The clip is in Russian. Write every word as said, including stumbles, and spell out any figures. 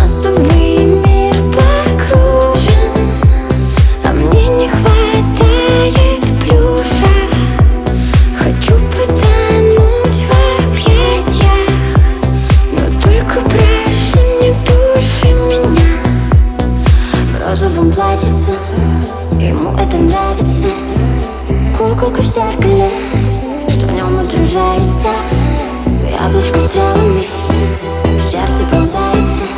Массовый мир погружен, а мне не хватает плюша. Хочу потонуть в объятиях, но только прошу, не души меня. В розовом платьице, ему это нравится. Куколка в зеркале, что в нем отражается. Яблочко стрелами, сердце пронзается.